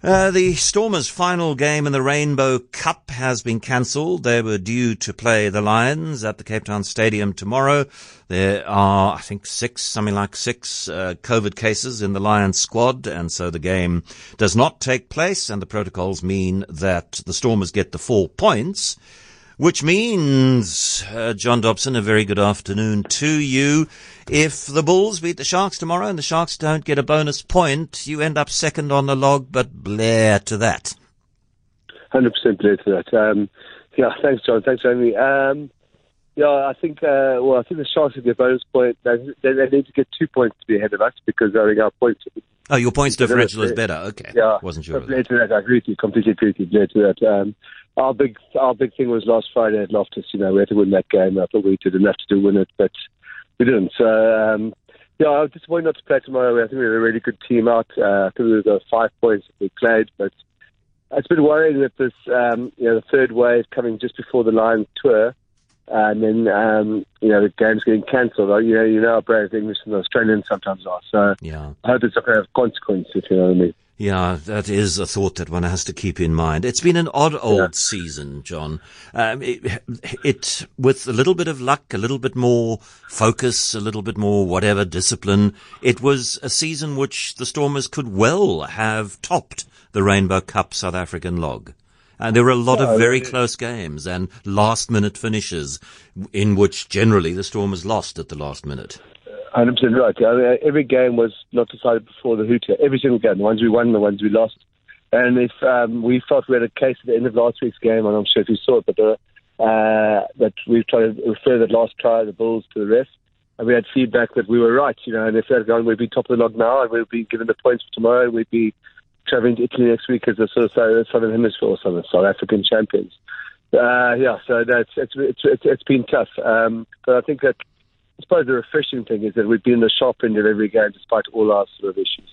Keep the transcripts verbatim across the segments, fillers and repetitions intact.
Uh, the Stormers' final game in the Rainbow Cup has been cancelled. They were due to play the Lions at the Cape Town Stadium tomorrow. There are, I think, six, something like six uh, COVID cases in the Lions squad, and so the game does not take place, and the protocols mean that the Stormers get the four points, which means, uh, John Dobson, a very good afternoon to you. If the Bulls beat the Sharks tomorrow and the Sharks don't get a bonus point, you end up second on the log, but Blair to that. one hundred percent Blair to that. Um, yeah, thanks, John. Thanks, Amy. Um, yeah, I think, uh, well, I think the Sharks will get a bonus point. They, they, they need to get two points to be ahead of us because I think our points. Oh, your points differential is better. Okay. Yeah. Wasn't sure. Blair to that. I agree with you. Completely agree with you. Blair to that. Um, Our big, our big thing was last Friday at Loftus. You know, we had to win that game. I thought we did enough to win it, but we didn't. So, um, yeah, I was disappointed not to play tomorrow. I think we had a really good team out. Uh, I think we got five points that we played, but it's been worrying that this, um, you know, the third wave coming just before the Lions tour, and then, um, you know, the game's getting cancelled. You know, you know how brave English and Australians sometimes are. So, yeah. I hope it's not going to have consequences, if you know what I mean. Yeah, that is a thought that one has to keep in mind. It's been an odd old yeah. season, John. Um, it, it, with a little bit of luck, a little bit more focus, a little bit more whatever discipline, it was a season which the Stormers could well have topped the Rainbow Cup South African log. And there were a lot of very close games and last-minute finishes in which generally the Stormers lost at the last minute. one hundred percent right. I mean, every game was not decided before the hooter. Every single game. The ones we won, the ones we lost. And if um, we felt we had a case at the end of last week's game, and I'm sure if you saw it, but uh, uh, that we tried to refer that last try of the Bulls to the ref, and we had feedback that we were right, you know, and if that gone, we'd be top of the log now, and we'd be given the points for tomorrow, and we'd be travelling to Italy next week as the sort of Southern Hemisphere or Southern South African champions. Uh, yeah, so that's it's it's it's, it's been tough. Um, but I think that I suppose the refreshing thing is that we've been in the sharp end of every game despite all our sort of issues.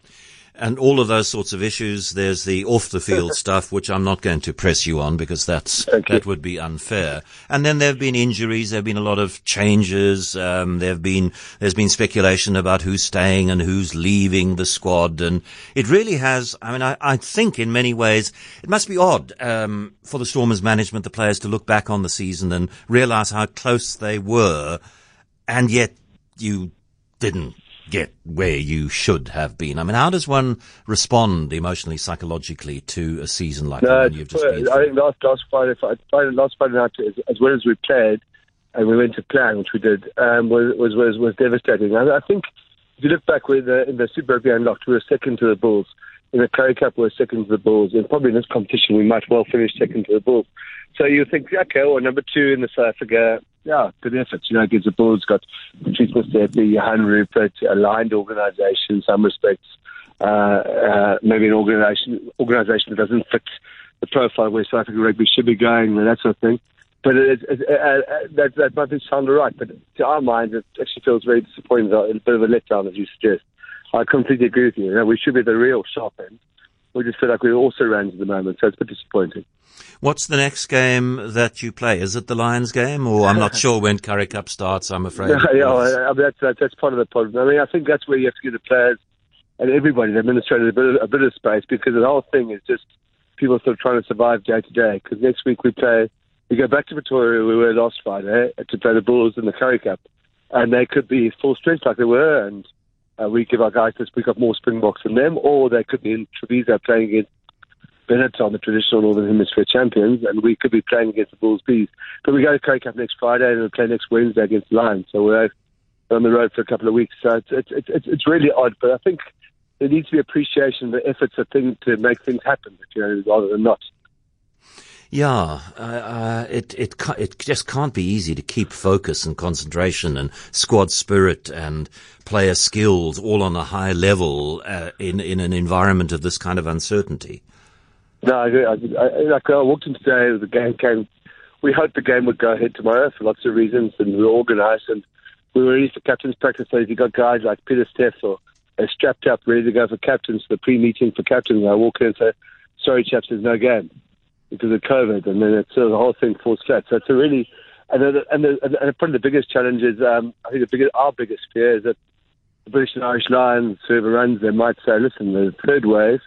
And all of those sorts of issues, there's the off-the-field stuff, which I'm not going to press you on because that's that would be unfair. And then there have been injuries, there have been a lot of changes, um, there have been, there's been speculation about who's staying and who's leaving the squad, and it really has, I mean, I, I think in many ways, it must be odd um, for the Stormers management, the players, to look back on the season and realize how close they were, and yet you didn't get where you should have been. I mean, how does one respond emotionally, psychologically to a season like no, the one you've just been through? I think last, last Friday, Friday, last Friday night, as, as well as we played, and we went to plan, which we did, um, was, was was was devastating. I, I think if you look back with the, in the Super Rugby Unlocked, we were second to the Bulls. In the Currie Cup, we were second to the Bulls. And probably in this competition, we might well finish second to the Bulls. So you think, okay, well, number two in the South Africa, yeah, good effort. You know, against the Bulls, got Patrice Motsepe, Johan Rupert, aligned organisation in some respects. Uh, uh, maybe an organisation organisation that doesn't fit the profile where South African rugby should be going, and that sort of thing. But it, it, it, uh, that, that might be sound right. But to our mind, it actually feels very disappointing, a bit of a letdown, as you suggest. I completely agree with you. You know, we should be at the real sharp end. We just feel like we're also around at the moment, so it's a bit disappointing. What's the next game that you play? Is it the Lions game? Or I'm not sure when Currie Cup starts, I'm afraid. Yeah, yeah I mean, that's, that's, that's part of the problem. I mean, I think that's where you have to give the players and everybody, the administrators, a bit of, a bit of space, because the whole thing is just people sort of trying to survive day to day. Because next week we play, we go back to Pretoria, where we were last Friday, to play the Bulls in the Currie Cup. And they could be full strength like they were, and uh, we give our guys this week up more Springboks than them, or they could be in Treviso playing against Benetton, the traditional Northern Hemisphere champions, and we could be playing against the Bulls Bees. But we go to Currie Cup next Friday, and we play next Wednesday against the Lions. So we're on the road for a couple of weeks. So it's it's it's, it's really odd, but I think there needs to be appreciation of the efforts of things to make things happen, you know, rather than not. Yeah, uh, uh, it it it just can't be easy to keep focus and concentration and squad spirit and player skills all on a high level uh, in in an environment of this kind of uncertainty. No, I agree. I, I, like I walked in today, the game came. We hoped the game would go ahead tomorrow for lots of reasons, and we were organised, and we were ready for captain's practice. So if you got guys like Peter Steff or uh, strapped up, ready to go for captains, for the pre-meeting for captains, I walk in and say, "Sorry, chaps, there's no game because of COVID," and then it's, uh, the whole thing falls flat. So it's a really, and the, and, the, and probably the biggest challenge is, um, I think the biggest, our biggest fear is that the British and Irish Lions, whoever runs them, might say, "Listen, the third wave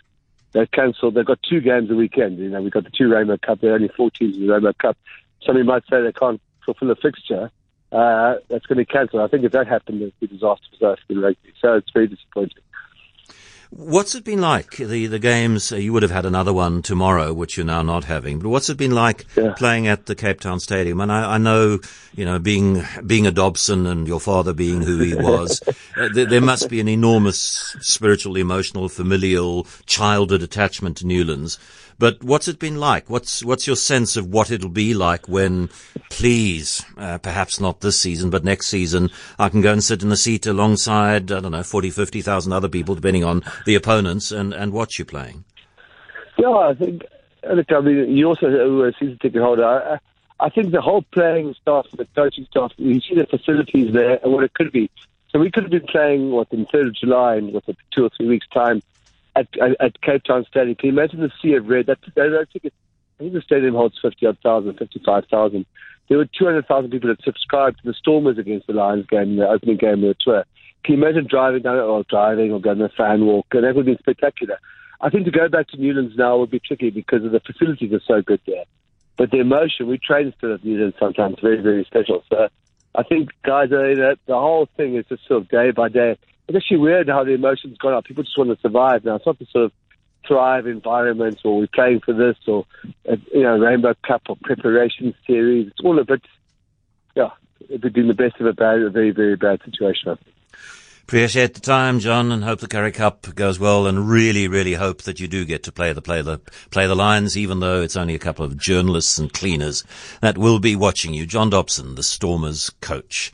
they cancelled. They've got two games a weekend. You know, we've got the two Rainbow Cup. There are only four teams in the Rainbow Cup. Somebody might say they can't fulfill a fixture. Uh, that's going to be cancelled. I think if that happened, it would be a disaster for South African rugby. So it's very disappointing. What's it been like, the, the games? Uh, you would have had another one tomorrow, which you're now not having. But what's it been like yeah. playing at the Cape Town Stadium? And I, I know, you know, being being a Dobson and your father being who he was, uh, there, there must be an enormous spiritual, emotional, familial, childhood attachment to Newlands. But what's it been like? What's what's your sense of what it'll be like when, please, uh, perhaps not this season, but next season, I can go and sit in a seat alongside, I don't know, forty, fifty thousand other people, depending on the opponents, and, and watch you playing? Yeah, I think, look, I mean, you also were a season ticket holder. I, I think the whole playing staff, the coaching staff, you see the facilities there and what it could be. So we could have been playing, what, in third of July in what, two or three weeks' time, At, at, at Cape Town Stadium. Can you imagine the sea of red? That, that, that ticket, I think the stadium holds fifty odd thousand, fifty-five thousand. There were two hundred thousand people that subscribed to the Stormers against the Lions game, the opening game of the tour. Can you imagine driving down, or driving, or going on a fan walk? And that would be spectacular. I think to go back to Newlands now would be tricky because of the facilities are so good there. But the emotion, we train still at Newlands sometimes, very, very special. So I think, guys, uh, you know, the whole thing is just sort of day by day. It's actually weird how the emotions gone up. People just want to survive now. It's not the sort of thrive environment, or we're playing for this, or uh, you know, Rainbow Cup or preparation series. It's all a bit, yeah, we're doing the best of a bad, a very, very bad situation. I think. Appreciate the time, John, and hope the Currie Cup goes well, and really, really hope that you do get to play the play the play the Lions, even though it's only a couple of journalists and cleaners that will be watching you. John Dobson, the Stormers coach.